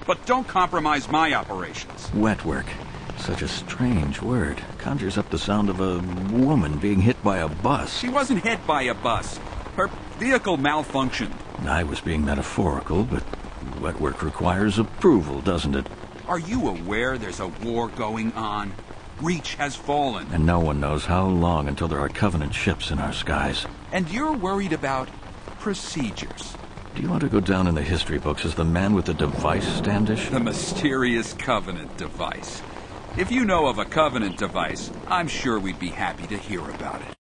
But don't compromise my operations. Wet work. Such a strange word. Conjures up the sound of a woman being hit by a bus. She wasn't hit by a bus. Her vehicle malfunctioned. I was being metaphorical, but wet work requires approval, doesn't it? Are you aware there's a war going on? Reach has fallen. And no one knows how long until there are Covenant ships in our skies. And you're worried about procedures. Do you want to go down in the history books as the man with the device, Standish? The mysterious Covenant device. If you know of a Covenant device, I'm sure we'd be happy to hear about it.